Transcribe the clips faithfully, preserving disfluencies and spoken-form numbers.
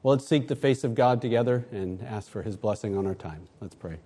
Well, let's seek the face of God together and ask for His blessing on our time. Let's pray.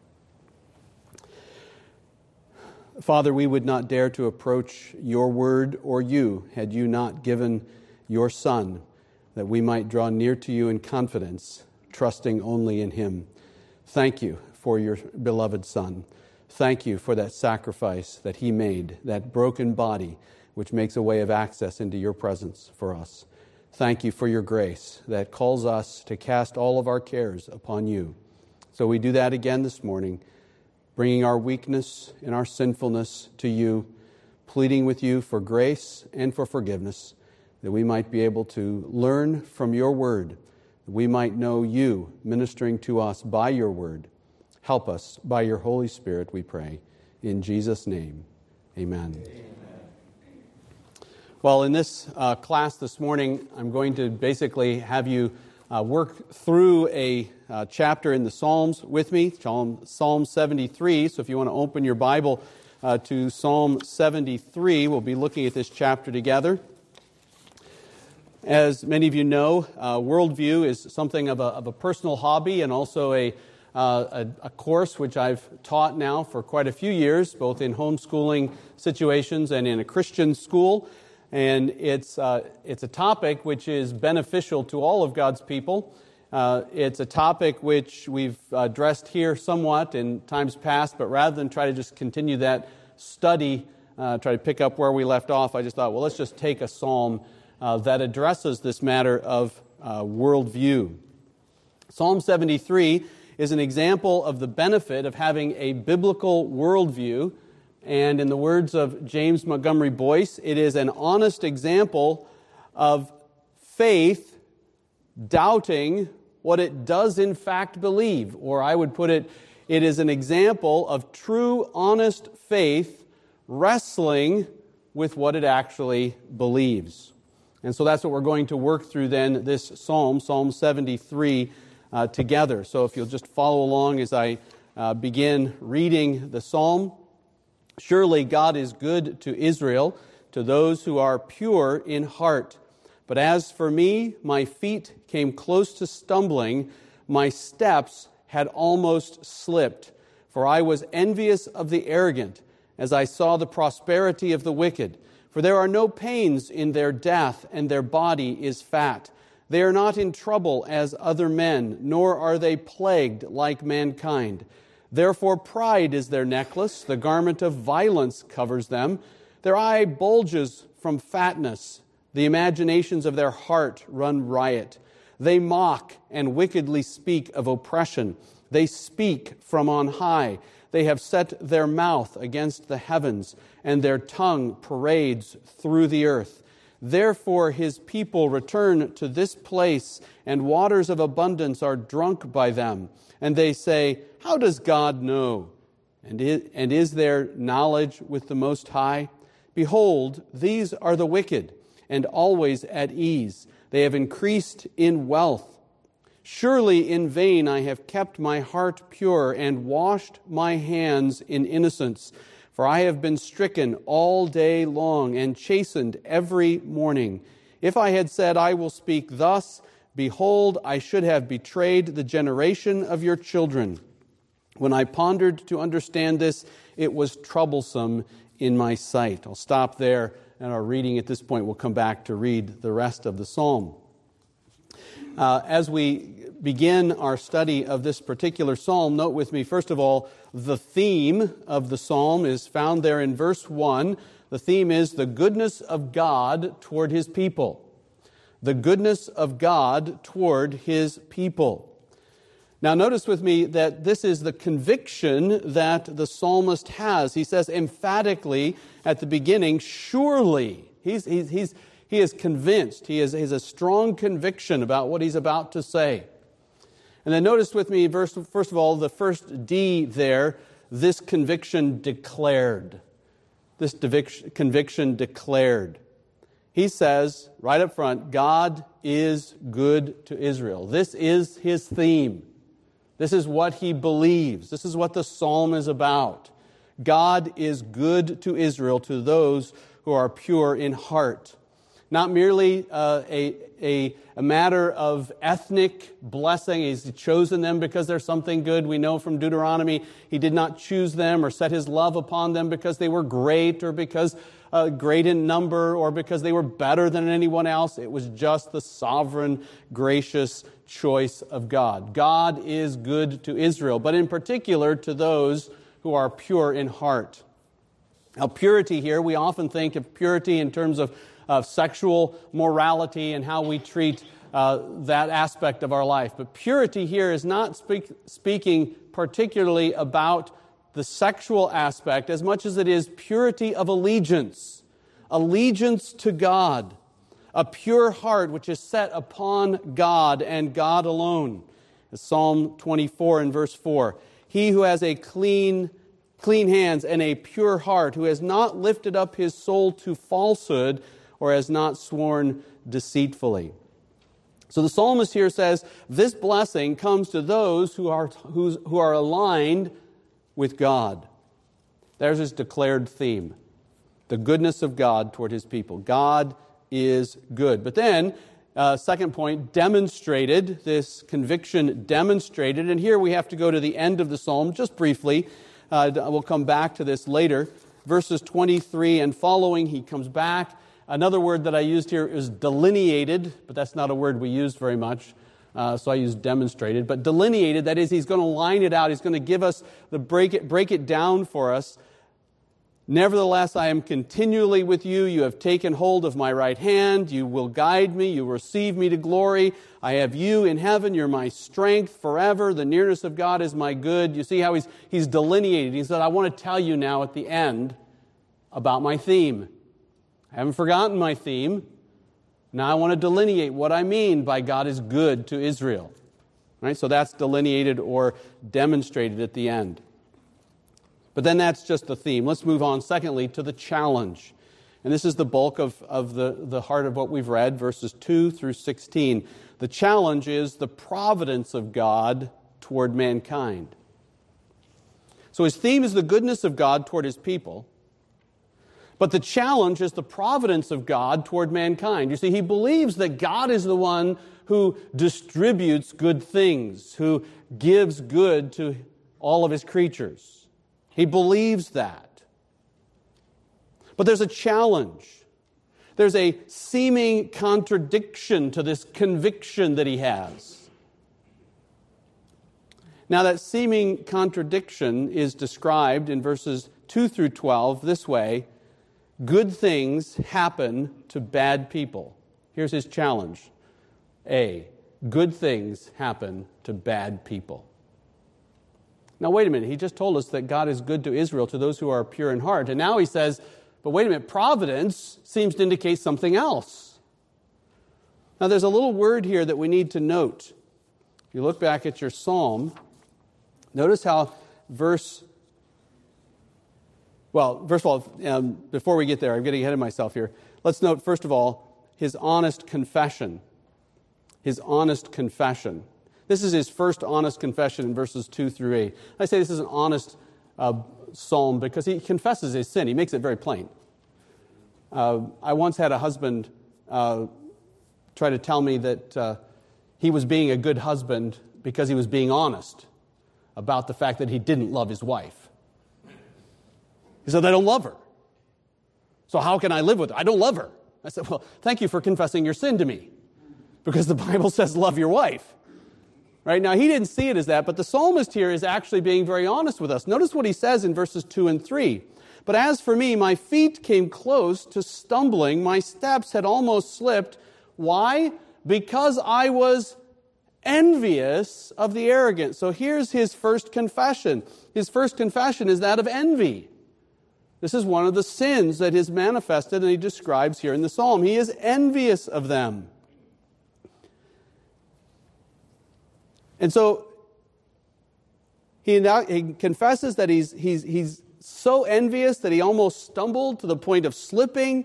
Father, we would not dare to approach your word or you had you not given your Son, that we might draw near to you in confidence, trusting only in Him. Thank you for your beloved Son. Thank you for that sacrifice that He made, that broken body which makes a way of access into your presence for us. Thank you for your grace that calls us to cast all of our cares upon you. So we do that again this morning, bringing our weakness and our sinfulness to you, pleading with you for grace and for forgiveness, that we might be able to learn from your word, that we might know you ministering to us by your word. Help us by your Holy Spirit, we pray. In Jesus' name, amen. Amen. Well, in this uh, class this morning, I'm going to basically have you uh, work through a uh, chapter in the Psalms with me, Psalm, Psalm seventy-three. So if you want to open your Bible uh, to Psalm seventy-three, we'll be looking at this chapter together. As many of you know, uh, worldview is something of a, of a personal hobby and also a, uh, a, a course which I've taught now for quite a few years, both in homeschooling situations and in a Christian school. And it's uh, it's a topic which is beneficial to all of God's people. Uh, it's a topic which we've addressed here somewhat in times past, but rather than try to just continue that study, uh, try to pick up where we left off, I just thought, well, let's just take a psalm uh, that addresses this matter of uh, worldview. Psalm seventy-three is an example of the benefit of having a biblical worldview. And in the words of James Montgomery Boyce, it is an honest example of faith doubting what it does in fact believe. Or I would put it, it is an example of true, honest faith wrestling with what it actually believes. And so that's what we're going to work through then, this psalm, Psalm seventy-three, uh, together. So if you'll just follow along as I uh, begin reading the psalm. Surely God is good to Israel, to those who are pure in heart. But as for me, my feet came close to stumbling, my steps had almost slipped. For I was envious of the arrogant, as I saw the prosperity of the wicked. For there are no pains in their death, and their body is fat. They are not in trouble as other men, nor are they plagued like mankind. Therefore pride is their necklace, the garment of violence covers them. Their eye bulges from fatness, the imaginations of their heart run riot. They mock and wickedly speak of oppression. They speak from on high. They have set their mouth against the heavens, and their tongue parades through the earth. Therefore his people return to this place, and waters of abundance are drunk by them. And they say, how does God know? And is, and is there knowledge with the Most High? Behold, these are the wicked, and always at ease. They have increased in wealth. Surely in vain I have kept my heart pure and washed my hands in innocence. For I have been stricken all day long and chastened every morning. If I had said, I will speak thus, behold, I should have betrayed the generation of your children. When I pondered to understand this, it was troublesome in my sight. I'll stop there in our reading at this point. We'll come back to read the rest of the psalm. Uh, as we begin our study of this particular psalm, note with me, first of all, the theme of the psalm is found there in verse one. The theme is the goodness of God toward His people. The goodness of God toward His people. Now notice with me that this is the conviction that the psalmist has. He says emphatically at the beginning, surely. He's, he's, he's, he is convinced. He has, he has a strong conviction about what he's about to say. And then notice with me, first, first of all, the first D there, this conviction declared. This conviction declared. He says, right up front, God is good to Israel. This is his theme. This is what he believes. This is what the psalm is about. God is good to Israel, to those who are pure in heart. Not merely uh, a, a, a matter of ethnic blessing. He's chosen them because they're something good. We know from Deuteronomy He did not choose them or set His love upon them because they were great or because uh, great in number or because they were better than anyone else. It was just the sovereign, gracious choice of God. God is good to Israel, but in particular to those who are pure in heart. Now, purity here, we often think of purity in terms of of sexual morality and how we treat uh, that aspect of our life. But purity here is not speak, speaking particularly about the sexual aspect as much as it is purity of allegiance. Allegiance to God. A pure heart which is set upon God and God alone. As Psalm twenty-four and verse four. He who has a clean clean hands and a pure heart, who has not lifted up his soul to falsehood, or has not sworn deceitfully. So the psalmist here says, this blessing comes to those who are, who's, who are aligned with God. There's his declared theme. The goodness of God toward His people. God is good. But then, uh, second point, demonstrated, this conviction demonstrated. And here we have to go to the end of the psalm, just briefly. Uh, we'll come back to this later. Verses twenty-three and following, he comes back. Another word that I used here is delineated, but that's not a word we use very much, uh, so I use demonstrated. But delineated, that is, he's going to line it out. He's going to give us the break it, break it down for us. Nevertheless, I am continually with you. You have taken hold of my right hand. You will guide me. You receive me to glory. I have you in heaven. You're my strength forever. The nearness of God is my good. You see how he's, he's delineated. He said, I want to tell you now at the end about my theme. I haven't forgotten my theme. Now I want to delineate what I mean by God is good to Israel. Right? So that's delineated or demonstrated at the end. But then that's just the theme. Let's move on, secondly, to the challenge. And this is the bulk of, of the, the heart of what we've read, verses two through sixteen. The challenge is the providence of God toward mankind. So his theme is the goodness of God toward His people. But the challenge is the providence of God toward mankind. You see, he believes that God is the one who distributes good things, who gives good to all of His creatures. He believes that. But there's a challenge. There's a seeming contradiction to this conviction that he has. Now, that seeming contradiction is described in verses two through twelve this way. Good things happen to bad people. Here's his challenge. A, good things happen to bad people. Now, wait a minute. He just told us that God is good to Israel, to those who are pure in heart. And now he says, but wait a minute, providence seems to indicate something else. Now, there's a little word here that we need to note. If you look back at your psalm, notice how verse... Well, first of all, um, before we get there, I'm getting ahead of myself here. Let's note, first of all, his honest confession. His honest confession. This is his first honest confession in verses two through eight. I say this is an honest uh, psalm because he confesses his sin. He makes it very plain. Uh, I once had a husband uh, try to tell me that uh, he was being a good husband because he was being honest about the fact that he didn't love his wife. He said, I don't love her. So how can I live with her? I don't love her. I said, well, thank you for confessing your sin to me. Because the Bible says love your wife. Right? Now, he didn't see it as that, but the psalmist here is actually being very honest with us. Notice what he says in verses two and three. But as for me, my feet came close to stumbling. My steps had almost slipped. Why? Because I was envious of the arrogant. So here's his first confession. His first confession is that of envy. This is one of the sins that is manifested and he describes here in the psalm. He is envious of them. And so he, now, he confesses that he's, he's, he's so envious that he almost stumbled to the point of slipping.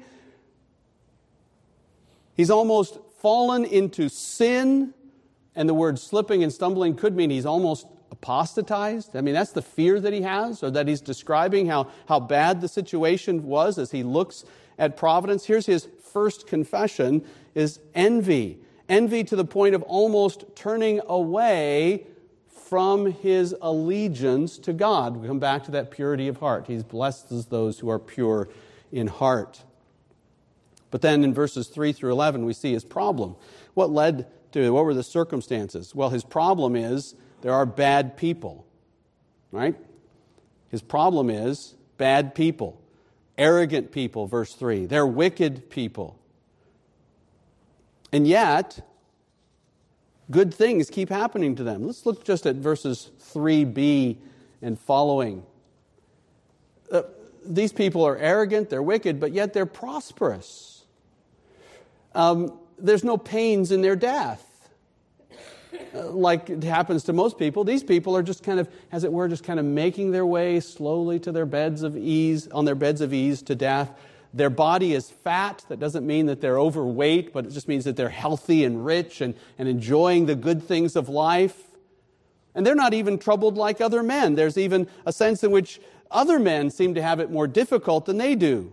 He's almost fallen into sin. And the word slipping and stumbling could mean he's almost apostatized. I mean, that's the fear that he has, or that he's describing how, how bad the situation was as he looks at providence. Here's his first confession is envy. Envy to the point of almost turning away from his allegiance to God. We come back to that purity of heart. He blesses those who are pure in heart. But then in verses three through eleven, we see his problem. What led to it? What were the circumstances? Well, his problem is there are bad people, right? His problem is bad people, arrogant people, verse three. They're wicked people. And yet, good things keep happening to them. Let's look just at verses three b and following. Uh, these people are arrogant, they're wicked, but yet they're prosperous. Um, there's no pains in their death. Uh, like it happens to most people, these people are just kind of, as it were, just kind of making their way slowly to their beds of ease, on their beds of ease to death. Their body is fat. That doesn't mean that they're overweight, but it just means that they're healthy and rich and, and enjoying the good things of life. And they're not even troubled like other men. There's even a sense in which other men seem to have it more difficult than they do.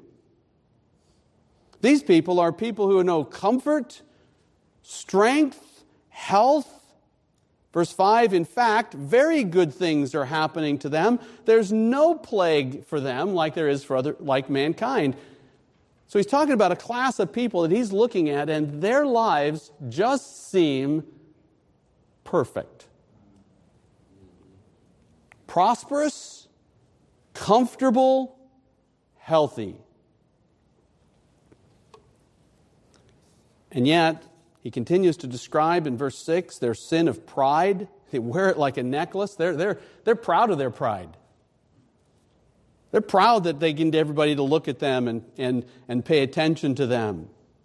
These people are people who know comfort, strength, health. Verse five, in fact, very good things are happening to them. There's no plague for them like there is for other, like mankind. So he's talking about a class of people that he's looking at, and their lives just seem perfect. Prosperous, comfortable, healthy. And yet, he continues to describe in verse six their sin of pride. They wear it like a necklace. They're, they're, they're proud of their pride. They're proud that they get everybody to look at them and, and, and pay attention to them.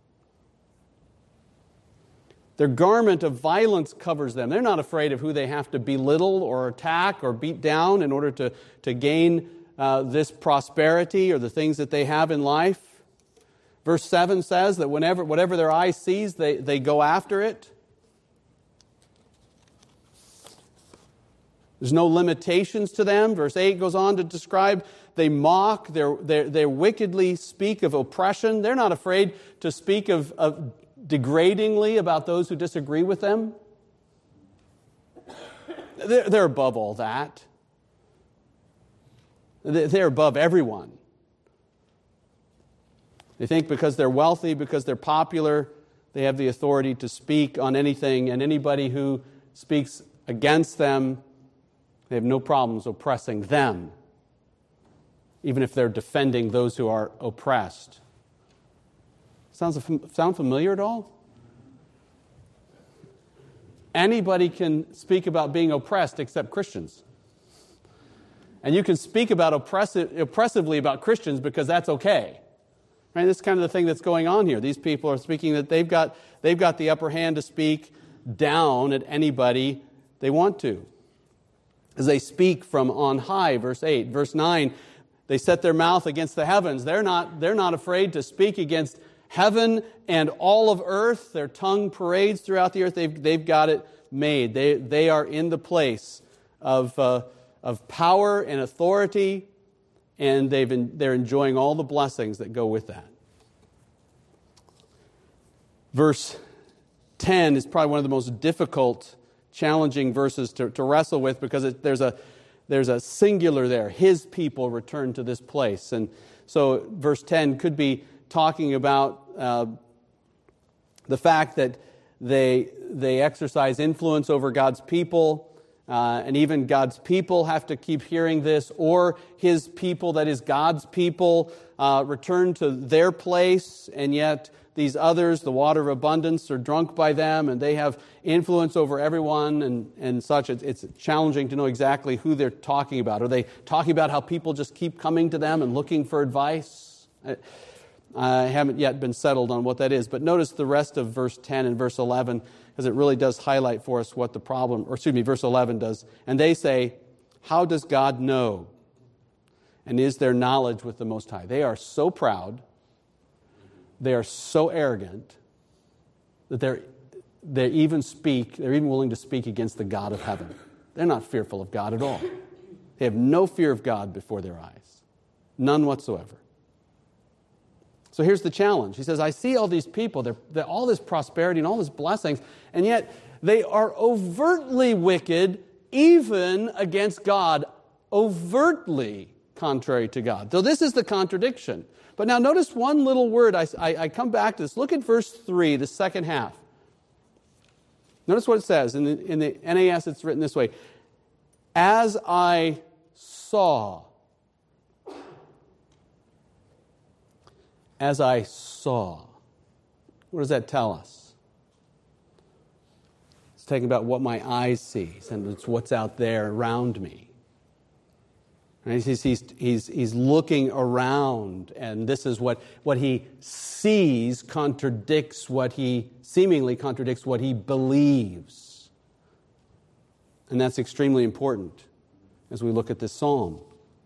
Their garment of violence covers them. They're not afraid of who they have to belittle or attack or beat down in order to, to gain uh, this prosperity or the things that they have in life. Verse seven says that whenever, whatever their eye sees, they, they go after it. There's no limitations to them. Verse eight goes on to describe they mock, they they wickedly speak of oppression. They're not afraid to speak of, of degradingly about those who disagree with them. They're, they're above all that. They're above everyone. They think because they're wealthy, because they're popular, they have the authority to speak on anything, and anybody who speaks against them, they have no problems oppressing them, even if they're defending those who are oppressed. Sounds sound familiar at all? Anybody can speak about being oppressed except Christians. And you can speak about oppressive, oppressively about Christians because that's okay. Right? This is kind of the thing that's going on here. These people are speaking that they've got, they've got the upper hand to speak down at anybody they want to. As they speak from on high, verse eight. Verse nine, they set their mouth against the heavens. They're not, they're not afraid to speak against heaven and all of earth. Their tongue parades throughout the earth. They've, they've got it made. They, they are in the place of, uh, of power and authority, and they've been, they're enjoying all the blessings that go with that. Verse ten is probably one of the most difficult, challenging verses to, to wrestle with because it, there's a there's a singular there. His people return to this place. And so verse ten could be talking about uh, the fact that they, they exercise influence over God's people, uh, and even God's people have to keep hearing this, or His people, that is God's people, uh, return to their place, and yet these others, the water of abundance, are drunk by them, and they have influence over everyone and, and such. It's, it's challenging to know exactly who they're talking about. Are they talking about how people just keep coming to them and looking for advice? I, I haven't yet been settled on what that is. But notice the rest of verse ten and verse eleven, because it really does highlight for us what the problem, or excuse me, verse eleven does. And they say, how does God know? And is there knowledge with the Most High? They are so proud, they are so arrogant that they're they even speak, they're even willing to speak against the God of heaven. They're not fearful of God at all. They have no fear of God before their eyes. None whatsoever. So here's the challenge. He says, I see all these people, they're, they're all this prosperity and all these blessings, and yet they are overtly wicked, even against God, overtly contrary to God. So this is the contradiction. But now notice one little word. I, I, I come back to this. Look at verse three, the second half. Notice what it says. In the, in the N A S, it's written this way. As I saw. As I saw. What does that tell us? It's talking about what my eyes see, and it's what's out there around me. Right? He's, he's, he's, he's looking around, and this is what, what he sees contradicts what he, seemingly contradicts what he believes. And that's extremely important as we look at this psalm.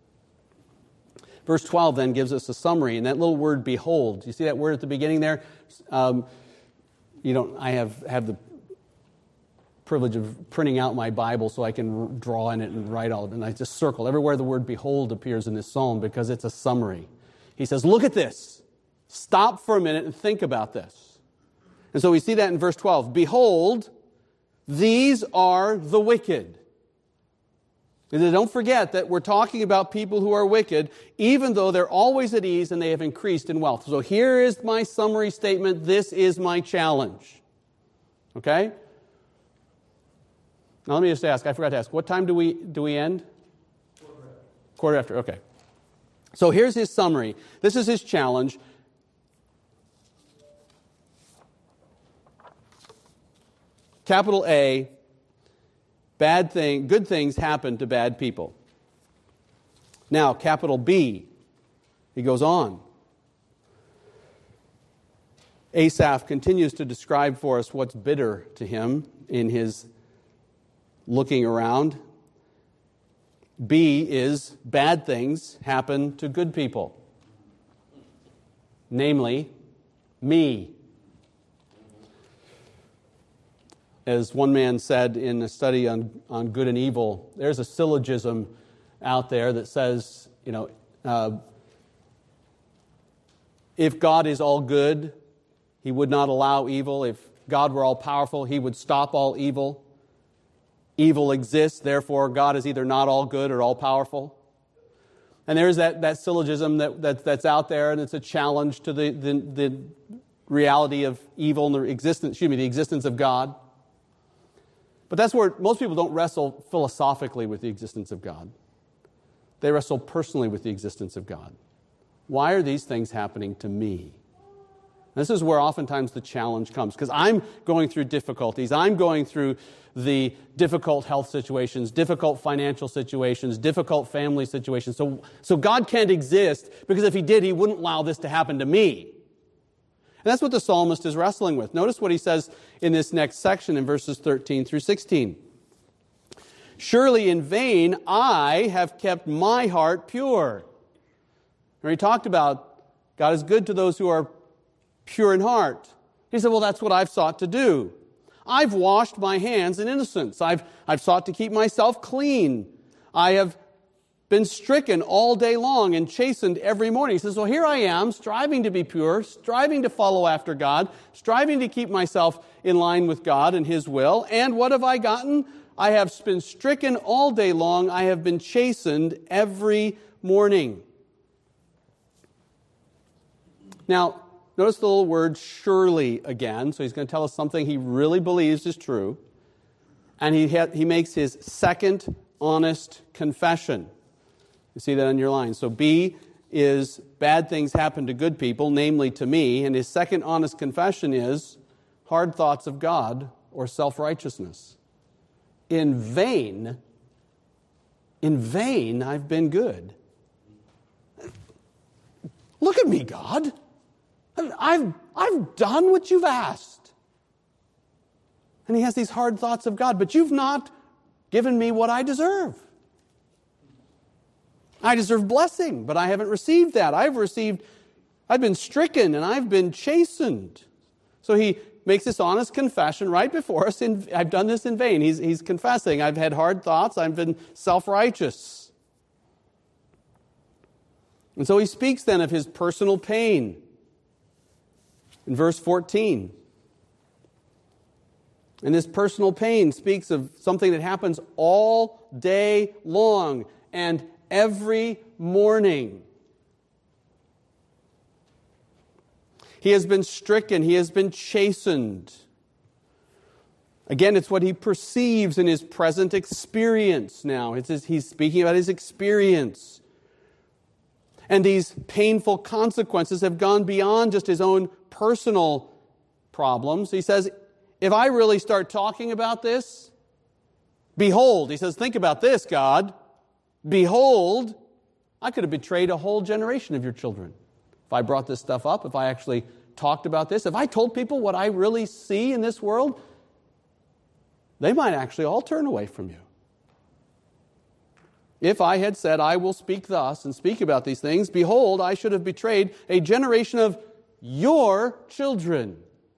Verse twelve then gives us a summary, and that little word behold, you see that word at the beginning there? Um, you don't, I have, have the privilege of printing out my Bible so I can draw in it and write all of it. And I just circle everywhere the word behold appears in this psalm because it's a summary. He says, look at this. Stop for a minute and think about this. And so we see that in verse twelve. Behold, these are the wicked. And don't forget that we're talking about people who are wicked, even though they're always at ease and they have increased in wealth. So here is my summary statement. This is my challenge. Okay? Now let me just ask, I forgot to ask, what time do we do we end? Quarter after. Quarter after, okay. So here's his summary. This is his challenge. Capital A, bad thing, good things happen to bad people. Now, capital B, he goes on. Asaph continues to describe for us what's bitter to him in his looking around. B is bad things happen to good people. Namely, me. As one man said in a study on, on good and evil, there's a syllogism out there that says, you know, uh, if God is all good, He would not allow evil. If God were all powerful, He would stop all evil. Evil exists, therefore God is either not all good or all powerful. And there's that, that syllogism that, that that's out there, and it's a challenge to the, the, the reality of evil and the existence, excuse me, the existence of God. But that's where most people don't wrestle philosophically with the existence of God. They wrestle personally with the existence of God. Why are these things happening to me? This is where oftentimes the challenge comes, because I'm going through difficulties. I'm going through the difficult health situations, difficult financial situations, difficult family situations. So, so God can't exist, because if He did, He wouldn't allow this to happen to me. And that's what the psalmist is wrestling with. Notice what he says in this next section in verses thirteen through sixteen. Surely in vain I have kept my heart pure. And he talked about God is good to those who are pure in heart. He said, well, that's what I've sought to do. I've washed my hands in innocence. I've, I've sought to keep myself clean. I have been stricken all day long and chastened every morning. He says, well, here I am, striving to be pure, striving to follow after God, striving to keep myself in line with God and His will. And what have I gotten? I have been stricken all day long. I have been chastened every morning. Now, notice the little word surely again. So he's going to tell us something he really believes is true. And he ha- he makes his second honest confession. You see that on your line. So B is bad things happen to good people, namely to me. And his second honest confession is hard thoughts of God or self-righteousness. In vain, in vain I've been good. Look at me, God. I've, I've done what you've asked. And he has these hard thoughts of God, but you've not given me what I deserve. I deserve blessing, but I haven't received that. I've received, I've been stricken and I've been chastened. So he makes this honest confession right before us. In, I've done this in vain. He's, he's confessing, I've had hard thoughts, I've been self-righteous. And so he speaks then of his personal pain. In verse fourteen, and this personal pain speaks of something that happens all day long and every morning. He has been stricken. He has been chastened. Again, it's what he perceives in his present experience now. It's his, he's speaking about his experience. And these painful consequences have gone beyond just his own personal problems. He says, if I really start talking about this, behold, he says, think about this, God. Behold, I could have betrayed a whole generation of your children. If I brought this stuff up, if I actually talked about this, if I told people what I really see in this world, they might actually all turn away from you. If I had said, I will speak thus and speak about these things, behold, I should have betrayed a generation of your children.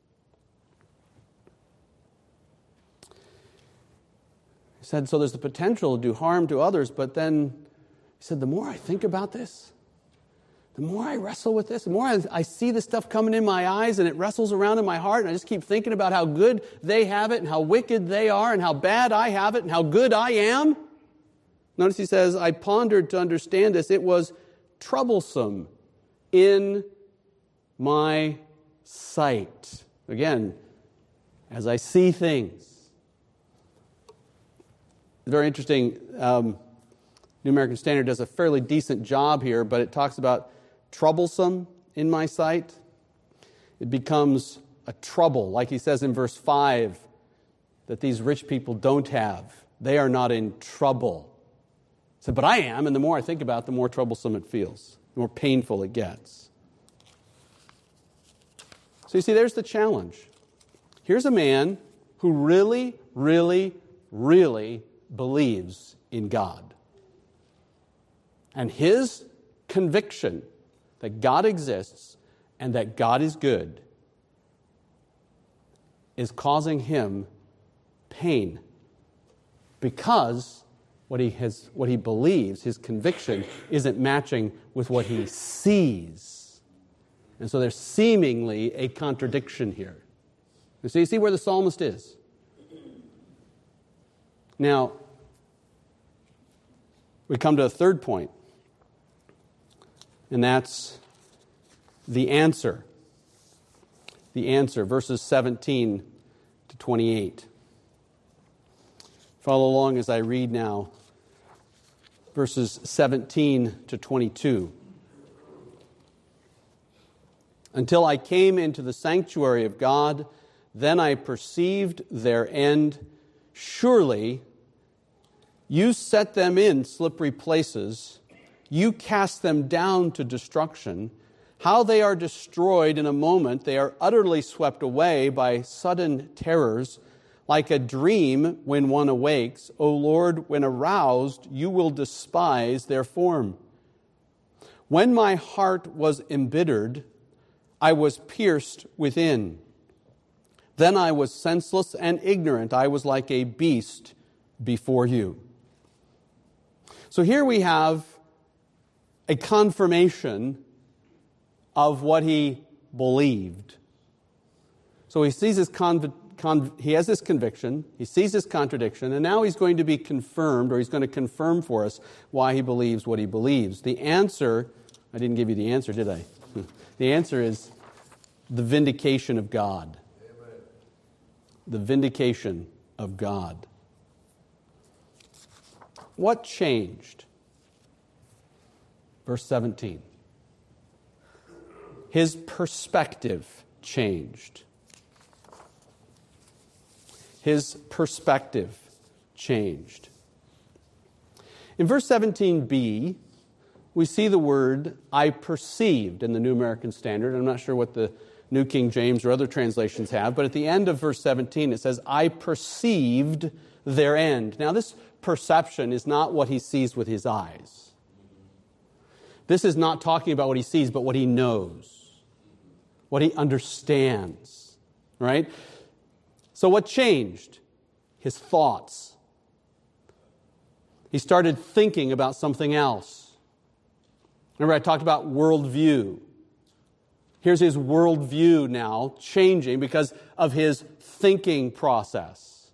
He said, so there's the potential to do harm to others, but then he said, the more I think about this, the more I wrestle with this, the more I, I see this stuff coming in my eyes and it wrestles around in my heart, and I just keep thinking about how good they have it and how wicked they are and how bad I have it and how good I am. Notice he says, I pondered to understand this. It was troublesome in my sight. Again, as I see things. It's very interesting. Um, New American Standard does a fairly decent job here, but it talks about troublesome in my sight. It becomes a trouble, like he says in verse five, that these rich people don't have. They are not in trouble. He said, but I am, and the more I think about it, the more troublesome it feels, the more painful it gets. So you see, there's the challenge. Here's a man who really, really, really believes in God. And his conviction that God exists and that God is good is causing him pain because what he has, what he believes, his conviction, isn't matching with what he sees. And so there's seemingly a contradiction here. And so you see where the psalmist is. Now, we come to a third point. And that's the answer. The answer, verses seventeen to twenty-eight. Follow along as I read now, verses seventeen to twenty-two. Until I came into the sanctuary of God, then I perceived their end. Surely you set them in slippery places. You cast them down to destruction. How they are destroyed in a moment. They are utterly swept away by sudden terrors. Like a dream when one awakes. O Lord, when aroused, you will despise their form. When my heart was embittered, I was pierced within. Then I was senseless and ignorant. I was like a beast before you. So here we have a confirmation of what he believed. So he sees his con- con- he has this conviction, he sees this contradiction, and now he's going to be confirmed, or he's going to confirm for us why he believes what he believes. The answer, I didn't give you the answer, did I? The answer is the vindication of God. Amen. The vindication of God. What changed? Verse seventeen. His perspective changed. His perspective changed. In verse seventeen b, we see the word, I perceived, in the New American Standard. I'm not sure what the New King James or other translations have, but at the end of verse seventeen it says, I perceived their end. Now this perception is not what he sees with his eyes. This is not talking about what he sees, but what he knows, what he understands, right? So what changed? His thoughts. He started thinking about something else. Remember I talked about worldview. Here's his worldview now changing because of his thinking process.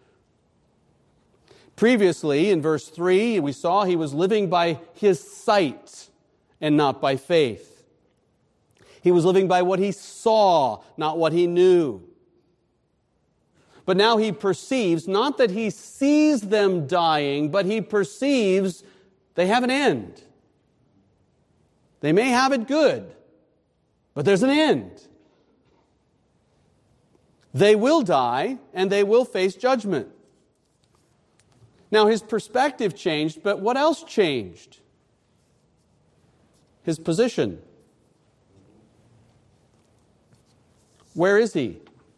Previously, in verse three, we saw he was living by his sight and not by faith. He was living by what he saw, not what he knew. But now he perceives, not that he sees them dying, but he perceives they have an end. They may have it good, but there's an end. They will die, and they will face judgment. Now, his perspective changed, but what else changed? His position. Where is he?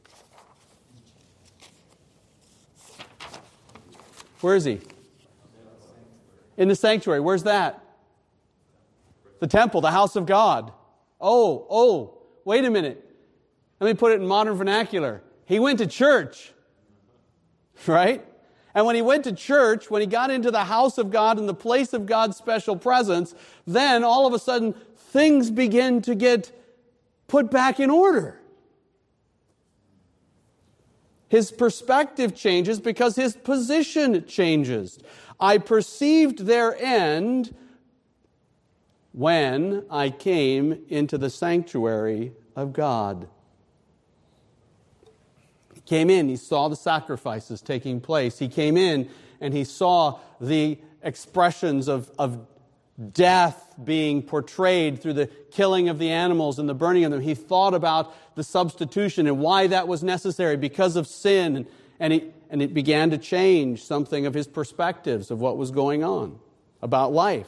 Where is he? In the sanctuary. Where's that? The temple, the house of God. Oh, oh, wait a minute. Let me put it in modern vernacular. He went to church, right? And when he went to church, when he got into the house of God and the place of God's special presence, then all of a sudden things begin to get put back in order. His perspective changes because his position changes. I perceived their end when I came into the sanctuary of God. He came in, he saw the sacrifices taking place. He came in and he saw the expressions of, of death being portrayed through the killing of the animals and the burning of them. He thought about the substitution and why that was necessary because of sin. And, and, he, and it began to change something of his perspectives of what was going on about life.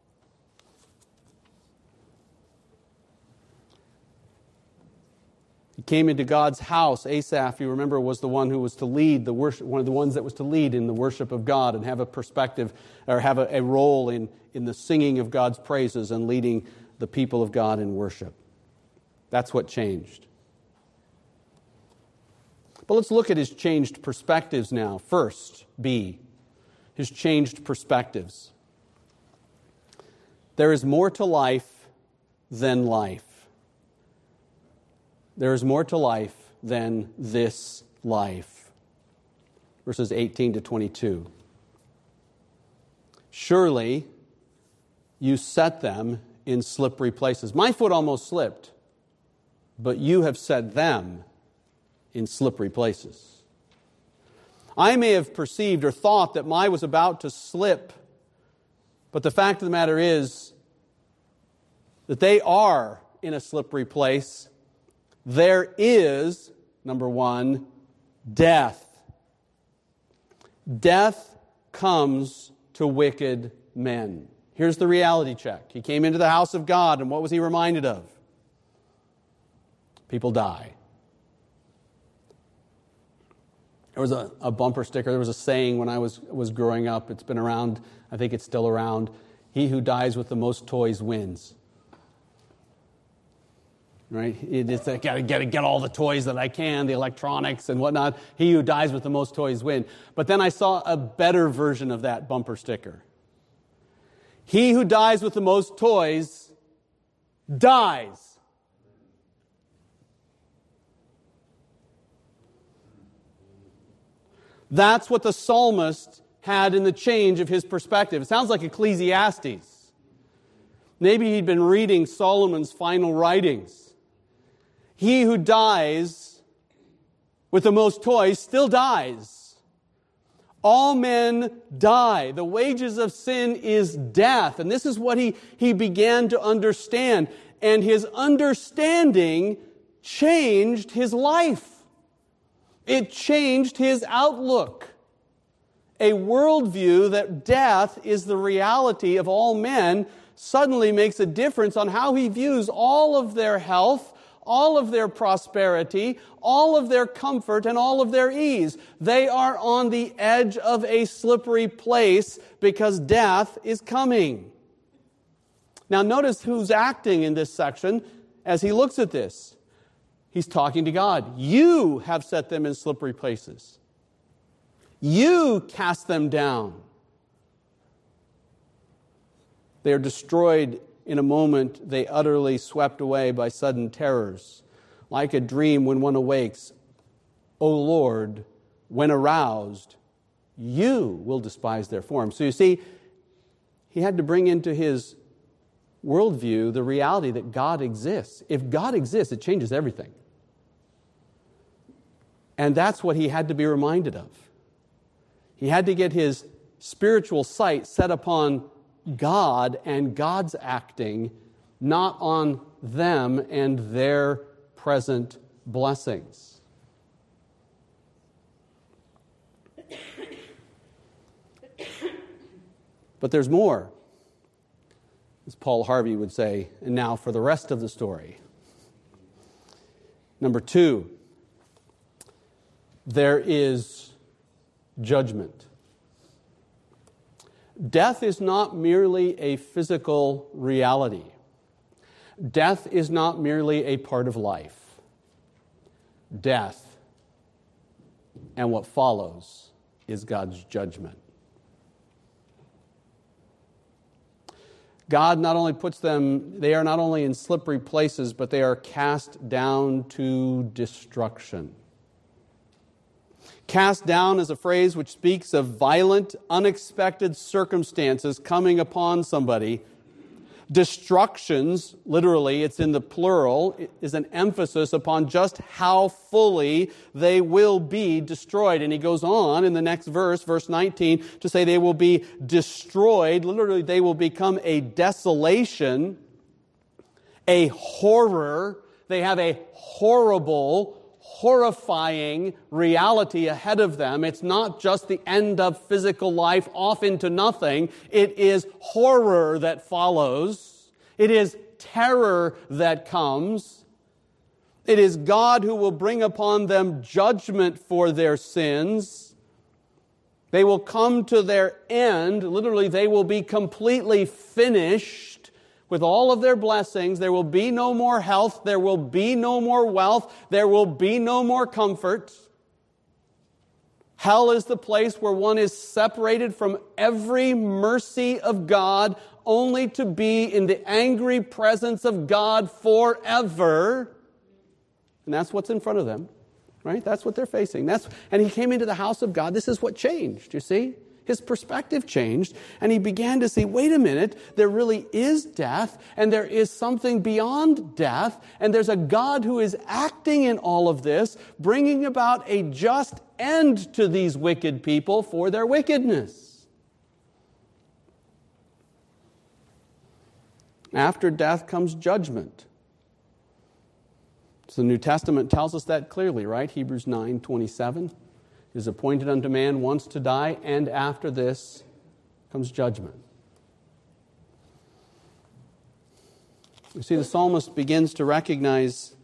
He came into God's house. Asaph, you remember, was the one who was to lead the worship, one of the ones that was to lead in the worship of God and have a perspective or have a, a role in, in the singing of God's praises and leading the people of God in worship. That's what changed. But let's look at his changed perspectives now. First, B, his changed perspectives. There is more to life than life. There is more to life than this life. Verses eighteen to twenty-two. Surely you set them in slippery places. My foot almost slipped, but you have set them in slippery places. I may have perceived or thought that my was about to slip, but the fact of the matter is that they are in a slippery place. There is, number one, death. Death comes to wicked men. Here's the reality check. He came into the house of God, and what was he reminded of? People die. There was a, a bumper sticker, there was a saying when I was, was growing up, it's been around, I think it's still around, he who dies with the most toys wins. Right? It's I gotta get get all the toys that I can, the electronics and whatnot. He who dies with the most toys win. But then I saw a better version of that bumper sticker. He who dies with the most toys dies. That's what the psalmist had in the change of his perspective. It sounds like Ecclesiastes. Maybe he'd been reading Solomon's final writings. He who dies with the most toys still dies. All men die. The wages of sin is death. And this is what he, he began to understand. And his understanding changed his life. It changed his outlook. A worldview that death is the reality of all men suddenly makes a difference on how he views all of their health, all of their prosperity, all of their comfort, and all of their ease. They are on the edge of a slippery place because death is coming. Now notice who's acting in this section as he looks at this. He's talking to God. You have set them in slippery places. You cast them down. They are destroyed in a moment they utterly swept away by sudden terrors. Like a dream when one awakes, O Lord, when aroused, you will despise their form. So you see, he had to bring into his worldview the reality that God exists. If God exists, it changes everything. And that's what he had to be reminded of. He had to get his spiritual sight set upon God and God's acting, not on them and their present blessings. But there's more, as Paul Harvey would say, and now for the rest of the story. Number two, there is judgment. Death is not merely a physical reality. Death is not merely a part of life. Death and what follows is God's judgment. God not only puts them, they are not only in slippery places, but they are cast down to destruction. Cast down is a phrase which speaks of violent, unexpected circumstances coming upon somebody. Destructions, literally, it's in the plural, is an emphasis upon just how fully they will be destroyed. And he goes on in the next verse, verse nineteen, to say they will be destroyed. Literally, they will become a desolation, a horror. They have a horrible, horrifying reality ahead of them. It's not just the end of physical life off into nothing. It is horror that follows. It is terror that comes. It is God who will bring upon them judgment for their sins. They will come to their end. Literally, they will be completely finished with all of their blessings. There will be no more health. There will be no more wealth. There will be no more comfort. Hell is the place where one is separated from every mercy of God, only to be in the angry presence of God forever. And that's what's in front of them, right? That's what they're facing. That's, and he came into the house of God. This is what changed, you see? His perspective changed, and he began to see, wait a minute, there really is death, and there is something beyond death, and there's a God who is acting in all of this, bringing about a just end to these wicked people for their wickedness. After death comes judgment. So the New Testament tells us that clearly, right? Hebrews nine twenty-seven. It is appointed unto man once to die, and after this comes judgment. You see, the psalmist begins to recognize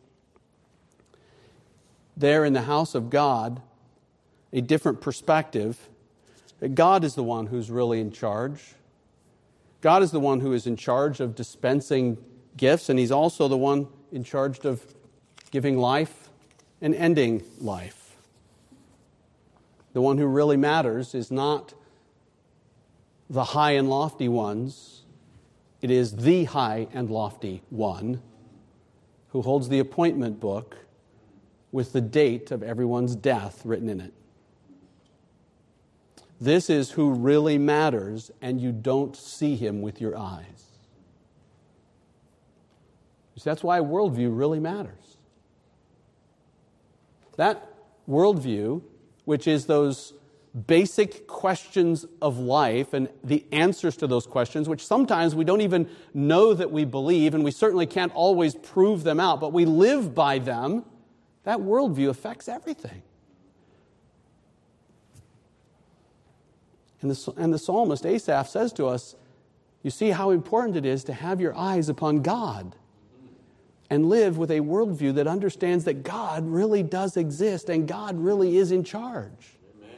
there in the house of God a different perspective, that God is the one who's really in charge. God is the one who is in charge of dispensing gifts, and he's also the one in charge of giving life and ending life. The one who really matters is not the high and lofty ones. It is the high and lofty one who holds the appointment book with the date of everyone's death written in it. This is who really matters, and you don't see him with your eyes. So that's why worldview really matters. That worldview, which is those basic questions of life and the answers to those questions, which sometimes we don't even know that we believe, and we certainly can't always prove them out, but we live by them. That worldview affects everything. And the, and the psalmist Asaph says to us, you see how important it is to have your eyes upon God and live with a worldview that understands that God really does exist and God really is in charge. Amen.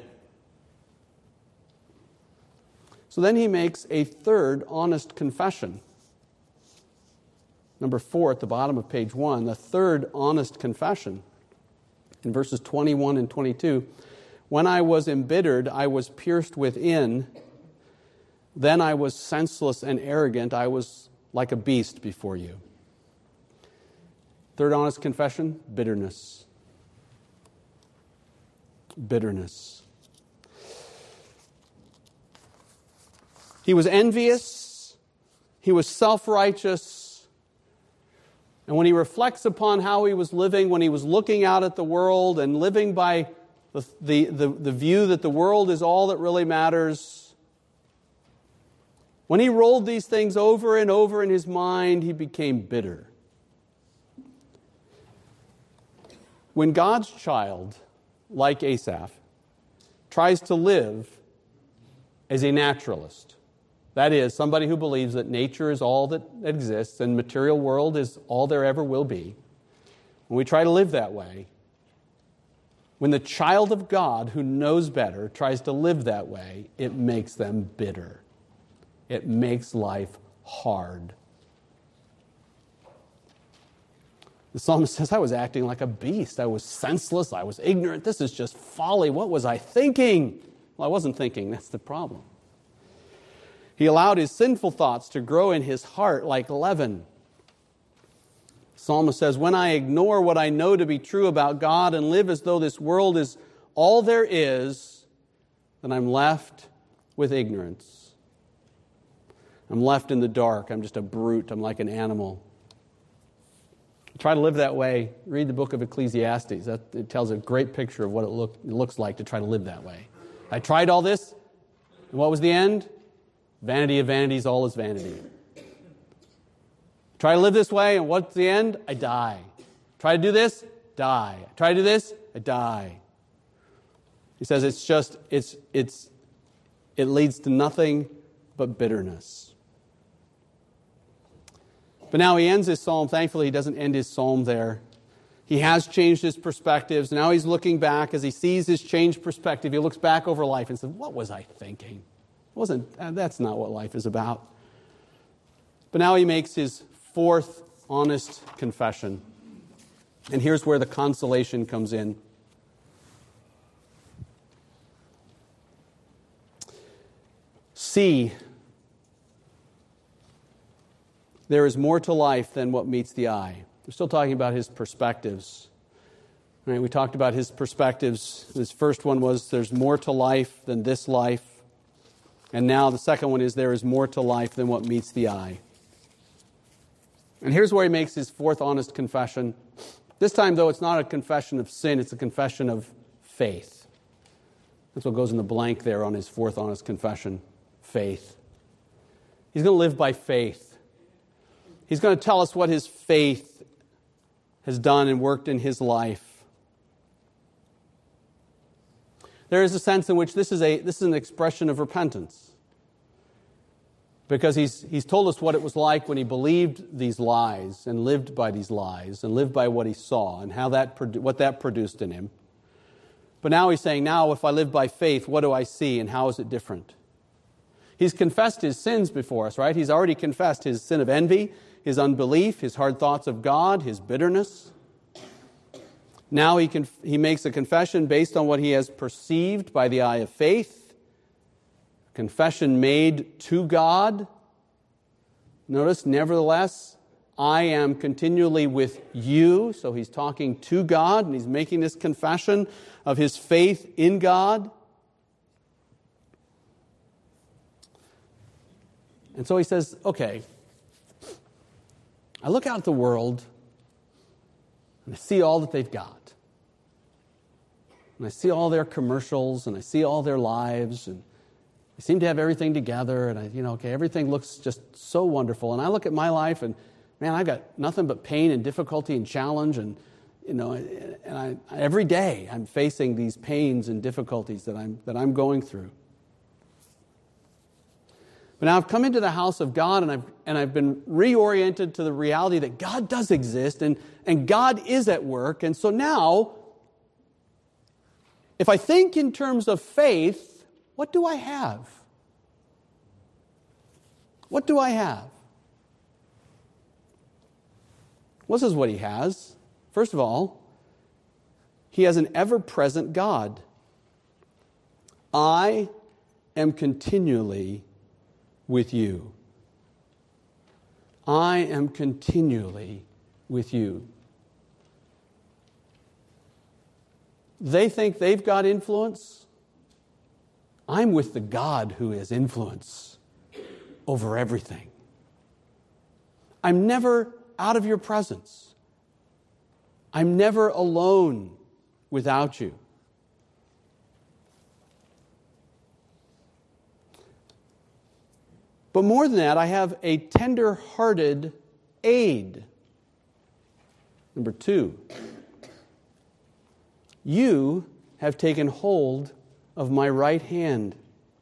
So then he makes a third honest confession. Number four at the bottom of page one, the third honest confession. In verses twenty-one and twenty-two, when I was embittered, I was pierced within. Then I was senseless and arrogant. I was like a beast before you. Third honest confession, bitterness. Bitterness. He was envious. He was self-righteous. And when he reflects upon how he was living, when he was looking out at the world and living by the, the, the, the view that the world is all that really matters, when he rolled these things over and over in his mind, he became bitter. When God's child, like Asaph, tries to live as a naturalist, that is, somebody who believes that nature is all that exists and material world is all there ever will be, when we try to live that way, when the child of God who knows better tries to live that way, it makes them bitter. It makes life hard. The psalmist says, I was acting like a beast. I was senseless. I was ignorant. This is just folly. What was I thinking? Well, I wasn't thinking. That's the problem. He allowed his sinful thoughts to grow in his heart like leaven. The psalmist says, when I ignore what I know to be true about God and live as though this world is all there is, then I'm left with ignorance. I'm left in the dark. I'm just a brute. I'm like an animal. Try to live that way. Read the book of Ecclesiastes. That, it tells a great picture of what it, look, it looks like to try to live that way. I tried all this, and what was the end? Vanity of vanities, all is vanity. Try to live this way, and what's the end? I die. Try to do this, die. Try to do this, I die. He says it's just, it's, it's, it leads to nothing but bitterness. But now he ends his psalm. Thankfully, he doesn't end his psalm there. He has changed his perspectives. Now he's looking back. As he sees his changed perspective, he looks back over life and says, what was I thinking? It wasn't, that's not what life is about. But now he makes his fourth honest confession. And here's where the consolation comes in. See, there is more to life than what meets the eye. We're still talking about his perspectives. Right? We talked about his perspectives. This first one was there's more to life than this life. And now the second one is there is more to life than what meets the eye. And here's where he makes his fourth honest confession. This time, though, it's not a confession of sin, it's a confession of faith. That's what goes in the blank there on his fourth honest confession, faith. He's going to live by faith. He's going to tell us what his faith has done and worked in his life. There is a sense in which this is a this is an expression of repentance. Because he's he's told us what it was like when he believed these lies and lived by these lies and lived by what he saw and how that what that produced in him. But now he's saying, now if I live by faith, what do I see and how is it different? He's confessed his sins before us, right? He's already confessed his sin of envy, his unbelief, his hard thoughts of God, his bitterness. Now he can, he makes a confession based on what he has perceived by the eye of faith. Confession made to God. Notice, nevertheless, I am continually with you. So he's talking to God and he's making this confession of his faith in God. And so he says, okay, I look out at the world and I see all that they've got. And I see all their commercials and I see all their lives and they seem to have everything together and I, you know, okay, everything looks just so wonderful. And I look at my life and, man, I've got nothing but pain and difficulty and challenge and, you know, and I, every day I'm facing these pains and difficulties that I'm that I'm going through. But now I've come into the house of God and I've and I've been reoriented to the reality that God does exist and, and God is at work. And so now, if I think in terms of faith, what do I have? What do I have? Well, this is what he has. First of all, he has an ever-present God. I am continually with you. I am continually with you. They think they've got influence. I'm with the God who has influence over everything. I'm never out of your presence. I'm never alone without you. But more than that, I have a tender-hearted aid. Number two, you have taken hold of my right hand.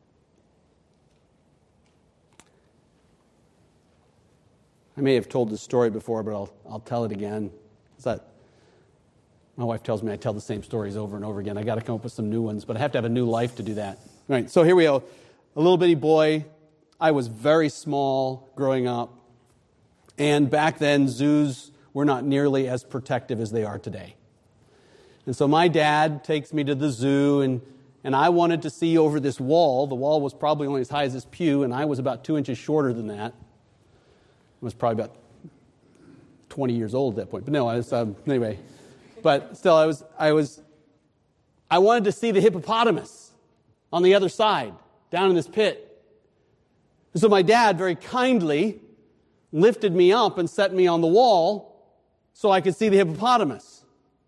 I may have told this story before, but I'll, I'll tell it again. Is that my wife tells me I tell the same stories over and over again. I got to come up with some new ones, but I have to have a new life to do that. All right, so here we go. A little bitty boy. I was very small growing up, and back then zoos were not nearly as protective as they are today. And so my dad takes me to the zoo, and, and I wanted to see over this wall. The wall was probably only as high as this pew, and I was about two inches shorter than that. I was probably about twenty years old at that point. But no, I was, um, anyway. But still, I was, I was, I wanted to see the hippopotamus on the other side, down in this pit. And so my dad very kindly lifted me up and set me on the wall so I could see the hippopotamus.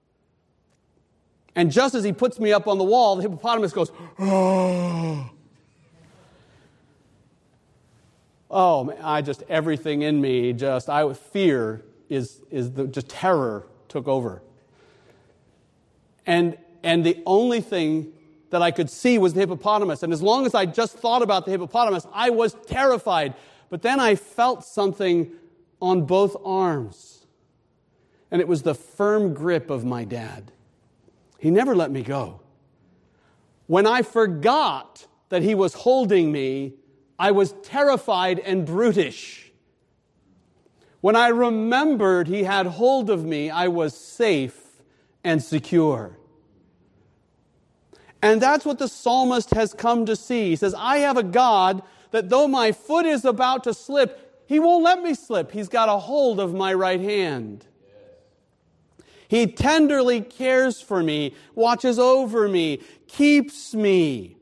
And just as he puts me up on the wall, the hippopotamus goes, oh. Oh, man, I just, everything in me, just, I, fear is, is the, just terror took over. And, and the only thing that I could see was the hippopotamus. And as long as I just thought about the hippopotamus, I was terrified. But then I felt something on both arms. And it was the firm grip of my dad. He never let me go. When I forgot that he was holding me, I was terrified and brutish. When I remembered he had hold of me, I was safe and secure. And that's what the psalmist has come to see. He says, I have a God that though my foot is about to slip, he won't let me slip. He's got a hold of my right hand. Yes. He tenderly cares for me, watches over me, keeps me.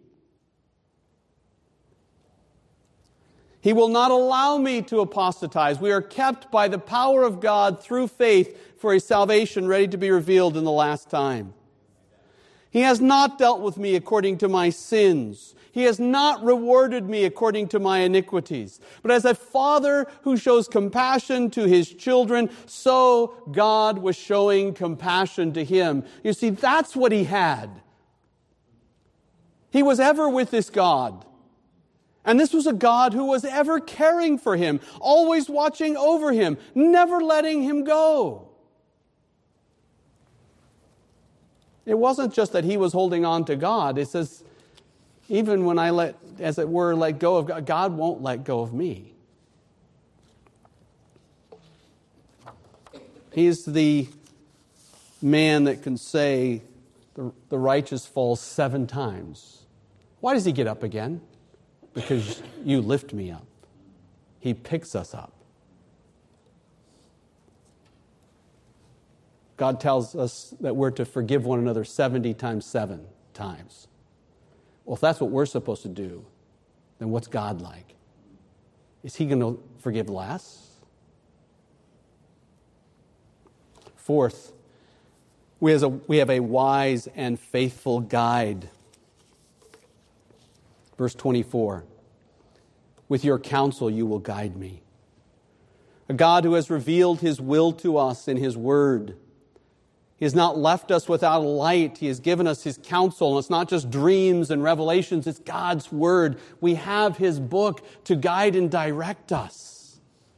He will not allow me to apostatize. We are kept by the power of God through faith for a salvation ready to be revealed in the last time. He has not dealt with me according to my sins. He has not rewarded me according to my iniquities. But as a father who shows compassion to his children, so God was showing compassion to him. You see, that's what he had. He was ever with this God. And this was a God who was ever caring for him, always watching over him, never letting him go. It wasn't just that he was holding on to God. It says, even when I let, as it were, let go of God, God won't let go of me. He's the man that can say, the, the righteous falls seven times. Why does he get up again? Because you lift me up. He picks us up. God tells us that we're to forgive one another seventy times seven times. Well, if that's what we're supposed to do, then what's God like? Is he going to forgive less? Fourth, we have a, we have a wise and faithful guide. Verse twenty-four, with your counsel you will guide me. A God who has revealed his will to us in his word. He has not left us without a light. He has given us his counsel. And it's not just dreams and revelations, it's God's word. We have his book to guide and direct us.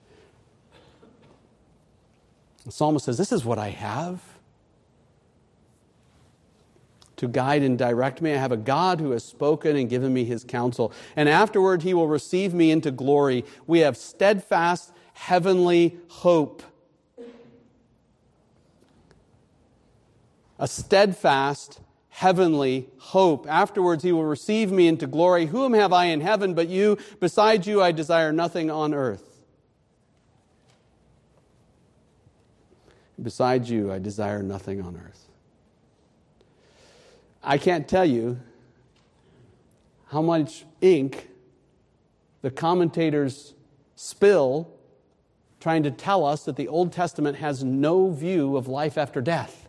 The psalmist says, this is what I have to guide and direct me. I have a God who has spoken and given me his counsel. And afterward he will receive me into glory. We have steadfast heavenly hope. A steadfast heavenly hope. Afterwards he will receive me into glory. Whom have I in heaven but you? Besides you I desire nothing on earth. Besides you, I desire nothing on earth. I can't tell you how much ink the commentators spill trying to tell us that the Old Testament has no view of life after death.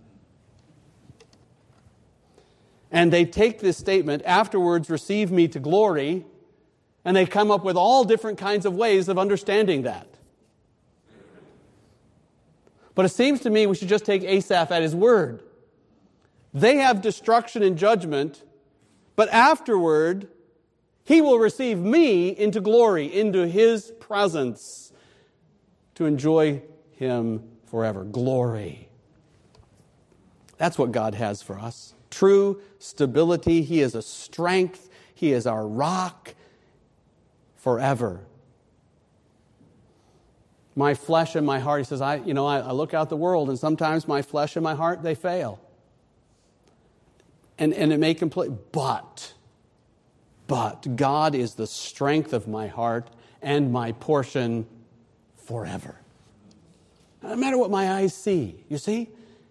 And they take this statement, afterwards receive me to glory, and they come up with all different kinds of ways of understanding that. But it seems to me we should just take Asaph at his word. They have destruction and judgment, but afterward, he will receive me into glory, into his presence, to enjoy him forever. Glory. That's what God has for us. True stability. He is a strength. He is our rock forever. My flesh and my heart, he says, I, you know, I, I look out the world, and sometimes my flesh and my heart, they fail. And, and it may complete, but, but God is the strength of my heart and my portion forever. No matter what my eyes see, you see?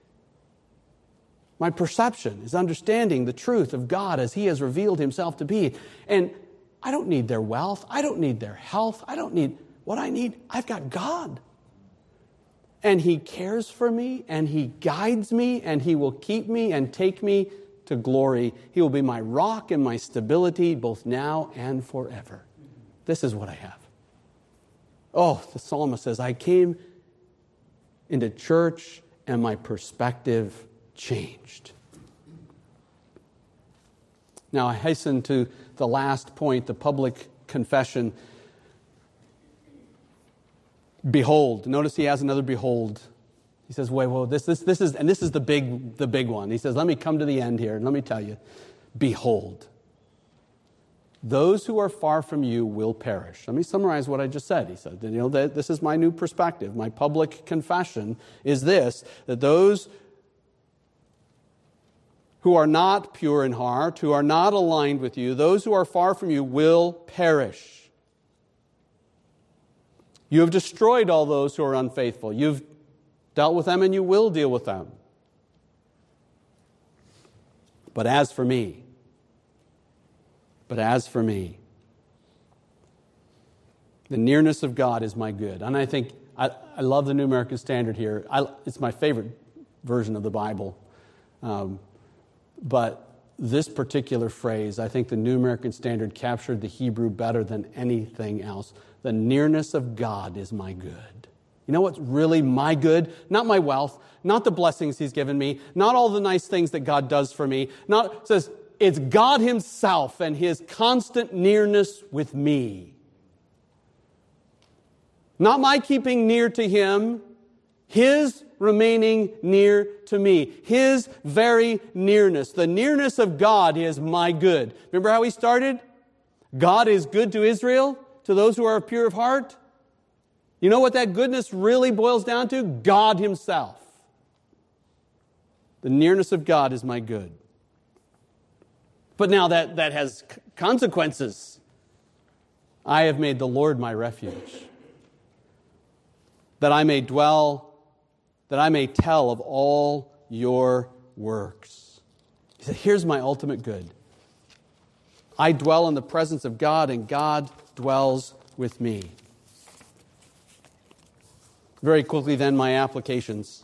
My perception is understanding the truth of God as He has revealed Himself to be. And I don't need their wealth. I don't need their health. I don't need what I need. I've got God. And He cares for me, and He guides me, and He will keep me and take me to glory. He will be my rock and my stability both now and forever. This is what I have. Oh, the psalmist says, I came into church and my perspective changed. Now I hasten to the last point, the public confession. Behold. Notice he has another behold. He says, wait, well, this, this, this is, and this is the big, the big one. He says, let me come to the end here, and let me tell you, behold. Those who are far from you will perish. Let me summarize what I just said. He said, you know, this is my new perspective. My public confession is this, that those who are not pure in heart, who are not aligned with you, those who are far from you will perish. You have destroyed all those who are unfaithful. You've dealt with them and you will deal with them. But as for me, but as for me, the nearness of God is my good. And I think, I, I love the New American Standard here. I, it's my favorite version of the Bible. Um, but this particular phrase, I think the New American Standard captured the Hebrew better than anything else. The nearness of God is my good. You know what's really my good? Not my wealth, not the blessings He's given me, not all the nice things that God does for me. Not, it says, it's God Himself and His constant nearness with me. Not my keeping near to Him, His remaining near to me. His very nearness. The nearness of God is my good. Remember how we started? God is good to Israel, to those who are pure of heart. You know what that goodness really boils down to? God Himself. The nearness of God is my good. But now that, that has consequences. I have made the Lord my refuge, that I may dwell, that I may tell of all your works. He said, here's my ultimate good. I dwell in the presence of God, and God dwells with me. Very quickly then, my applications.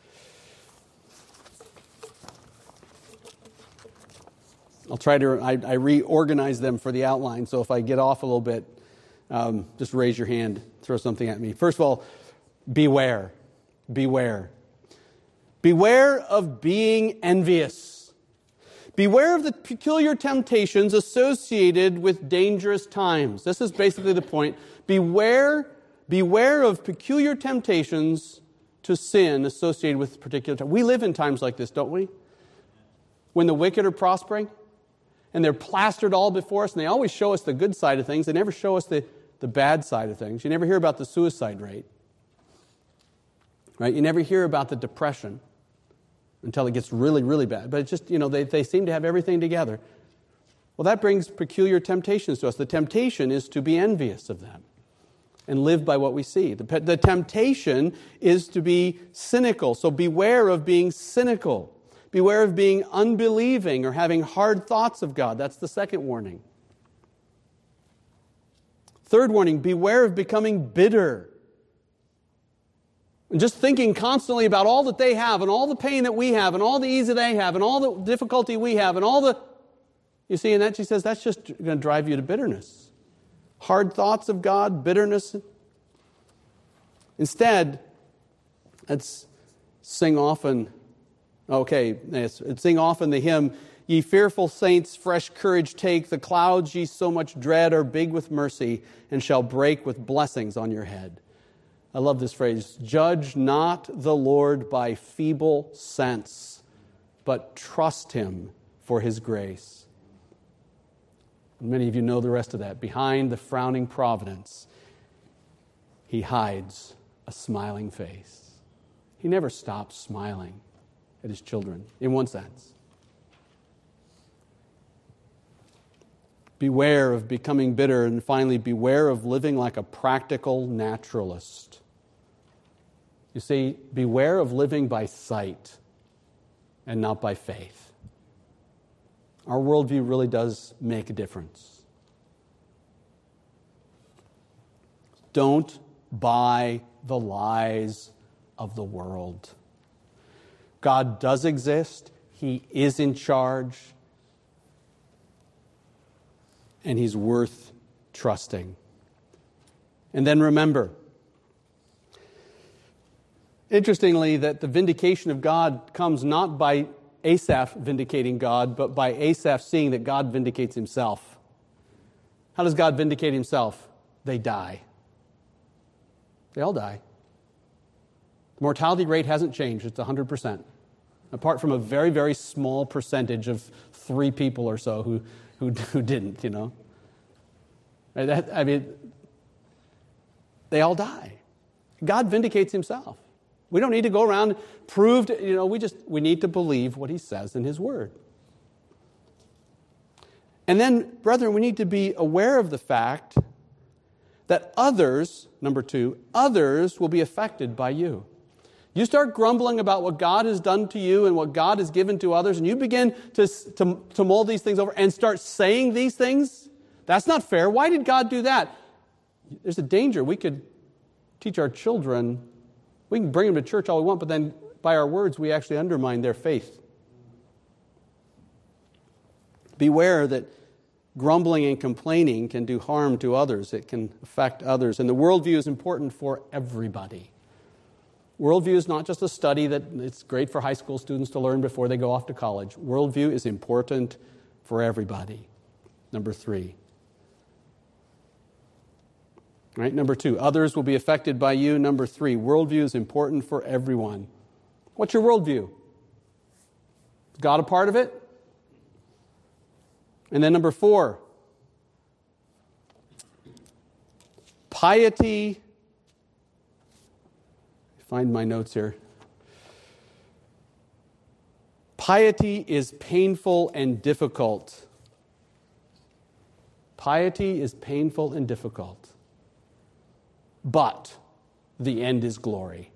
I'll try to, I, I reorganize them for the outline, so if I get off a little bit, um, just raise your hand, throw something at me. First of all, beware. Beware. Beware of being envious. Beware of the peculiar temptations associated with dangerous times. This is basically the point. Beware Beware of peculiar temptations to sin associated with particular times. We live in times like this, don't we? When the wicked are prospering and they're plastered all before us, and they always show us the good side of things. They never show us the, the bad side of things. You never hear about the suicide rate. Right? You never hear about the depression until it gets really, really bad. But it's just, you know, they, they seem to have everything together. Well, that brings peculiar temptations to us. The temptation is to be envious of them. and live by what we see. The, the temptation is to be cynical. So beware of being cynical. Beware of being unbelieving or having hard thoughts of God. That's the second warning. Third warning, beware of becoming bitter. And just thinking constantly about all that they have and all the pain that we have and all the ease that they have and all the difficulty we have and all the... You see, and that she says that's just going to drive you to bitterness. Hard thoughts of God, bitterness. Instead, let's sing often, okay, let's sing often the hymn, Ye fearful saints, fresh courage take, the clouds ye so much dread are big with mercy and shall break with blessings on your head. I love this phrase, judge not the Lord by feeble sense, but trust Him for His grace. Many of you know the rest of that. Behind the frowning providence, He hides a smiling face. He never stops smiling at His children, in one sense. Beware of becoming bitter, and finally, beware of living like a practical naturalist. You see, beware of living by sight and not by faith. Our worldview really does make a difference. Don't buy the lies of the world. God does exist. He is in charge. And He's worth trusting. And then remember, interestingly, that the vindication of God comes not by Asaph vindicating God, but by Asaph seeing that God vindicates himself. How does God vindicate Himself? They die. They all die. The mortality rate hasn't changed. It's one hundred percent. Apart from a very, very small percentage of three people or so who, who, who didn't, you know. That, I mean, they all die. God vindicates Himself. We don't need to go around prove, to, you know, we just, we need to believe what He says in His Word. And then, brethren, we need to be aware of the fact that others, number two, others will be affected by you. You start grumbling about what God has done to you and what God has given to others, and you begin to, to, to mull these things over and start saying these things, that's not fair. Why did God do that? There's a danger. We could teach our children, we can bring them to church all we want, but then by our words, we actually undermine their faith. Beware that grumbling and complaining can do harm to others. It can affect others. And the worldview is important for everybody. Worldview is not just a study that it's great for high school students to learn before they go off to college. Worldview is important for everybody. Number three. Right? Number two, others will be affected by you. Number three, worldview is important for everyone. What's your worldview? Is God a part of it? And then number four, piety. Find my notes here. Piety is painful and difficult. Piety is painful and difficult. But the end is glory.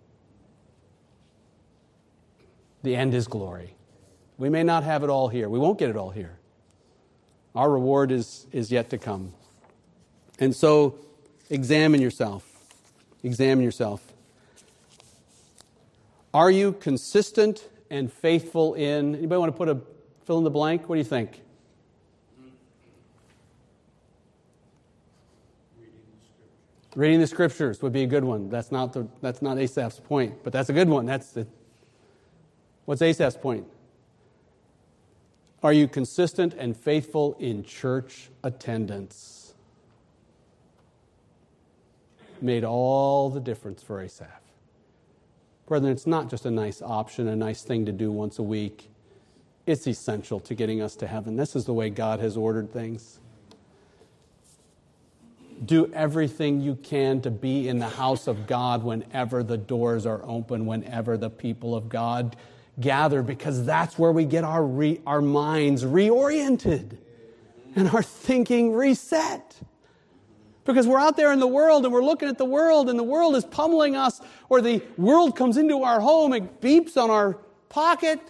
The end is glory. We may not have it all here. We won't get it all here. Our reward is, is yet to come. And so, examine yourself. Examine yourself. Are you consistent and faithful in... Anybody want to put a fill in the blank? What do you think? Reading the Scriptures would be a good one. That's not the that's not Asaph's point, but that's a good one. That's the, what's Asaph's point? Are you consistent and faithful in church attendance? Made all the difference for Asaph. Brethren, it's not just a nice option, a nice thing to do once a week. It's essential to getting us to heaven. This is the way God has ordered things. Do everything you can to be in the house of God whenever the doors are open, whenever the people of God gather, because that's where we get our re, our minds reoriented and our thinking reset. Because we're out there in the world and we're looking at the world and the world is pummeling us, or the world comes into our home and beeps on our pocket,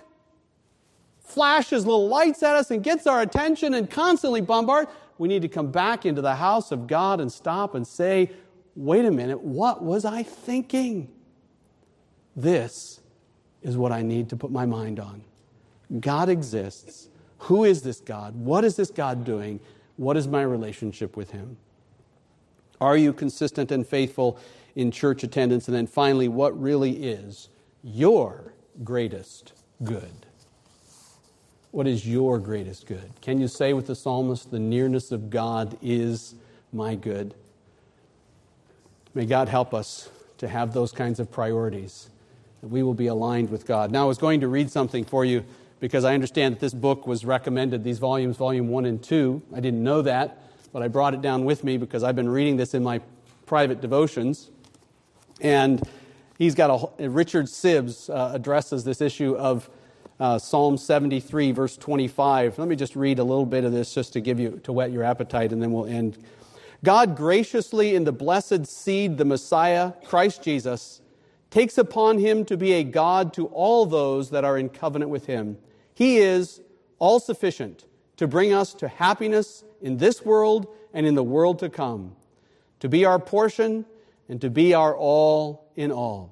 flashes little lights at us and gets our attention and constantly bombards. We need to come back into the house of God and stop and say, wait a minute, what was I thinking? This is what I need to put my mind on. God exists. Who is this God? What is this God doing? What is my relationship with Him? Are you consistent and faithful in church attendance? And then finally, what really is your greatest good? What is your greatest good? Can you say with the psalmist, the nearness of God is my good? May God help us to have those kinds of priorities, that we will be aligned with God. Now, I was going to read something for you because I understand that this book was recommended, these volumes, volume one and two. I didn't know that, but I brought it down with me because I've been reading this in my private devotions. And he's got a, Richard Sibbes uh, addresses this issue of uh, Psalm seventy-three, verse twenty-five. Let me just read a little bit of this just to give you, to whet your appetite, and then we'll end. God graciously, in the blessed seed, the Messiah, Christ Jesus, takes upon Him to be a God to all those that are in covenant with Him. He is all-sufficient to bring us to happiness in this world and in the world to come, to be our portion and to be our all in all.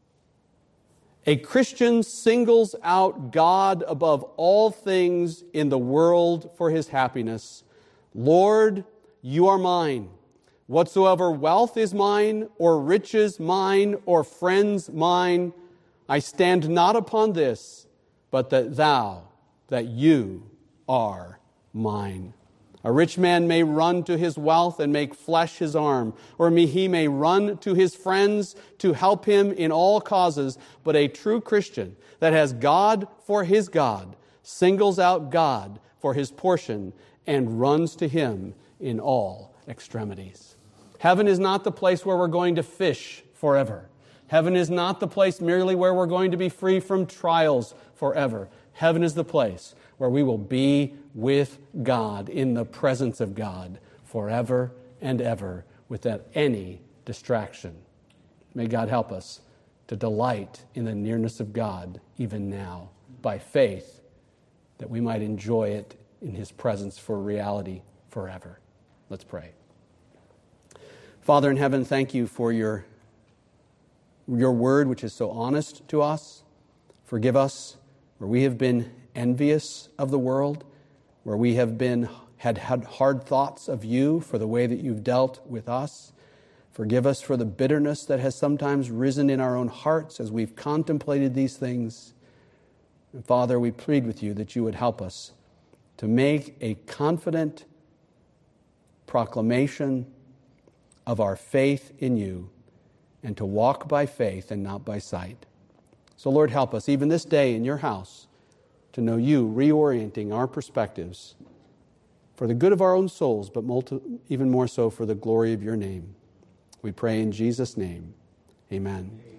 A Christian singles out God above all things in the world for his happiness. Lord, you are mine. Whatsoever wealth is mine, or riches mine, or friends mine, I stand not upon this, but that thou, that you are mine. A rich man may run to his wealth and make flesh his arm, or may he may run to his friends to help him in all causes, but a true Christian that has God for his God singles out God for his portion and runs to Him in all extremities. Heaven is not the place where we're going to fish forever. Heaven is not the place merely where we're going to be free from trials forever. Heaven is the place where we will be with God, in the presence of God, forever and ever, without any distraction. May God help us to delight in the nearness of God, even now, by faith, that we might enjoy it in His presence for reality forever. Let's pray. Father in heaven, thank you for your, your word, which is so honest to us. Forgive us where we have been envious of the world, where we have been had had hard thoughts of you for the way that you've dealt with us. Forgive us for the bitterness that has sometimes risen in our own hearts as we've contemplated these things. And Father, we plead with you that you would help us to make a confident proclamation of our faith in you, and to walk by faith and not by sight. So Lord, help us even this day in your house to know you reorienting our perspectives for the good of our own souls, but multi- even more so for the glory of your name. We pray in Jesus' name. Amen.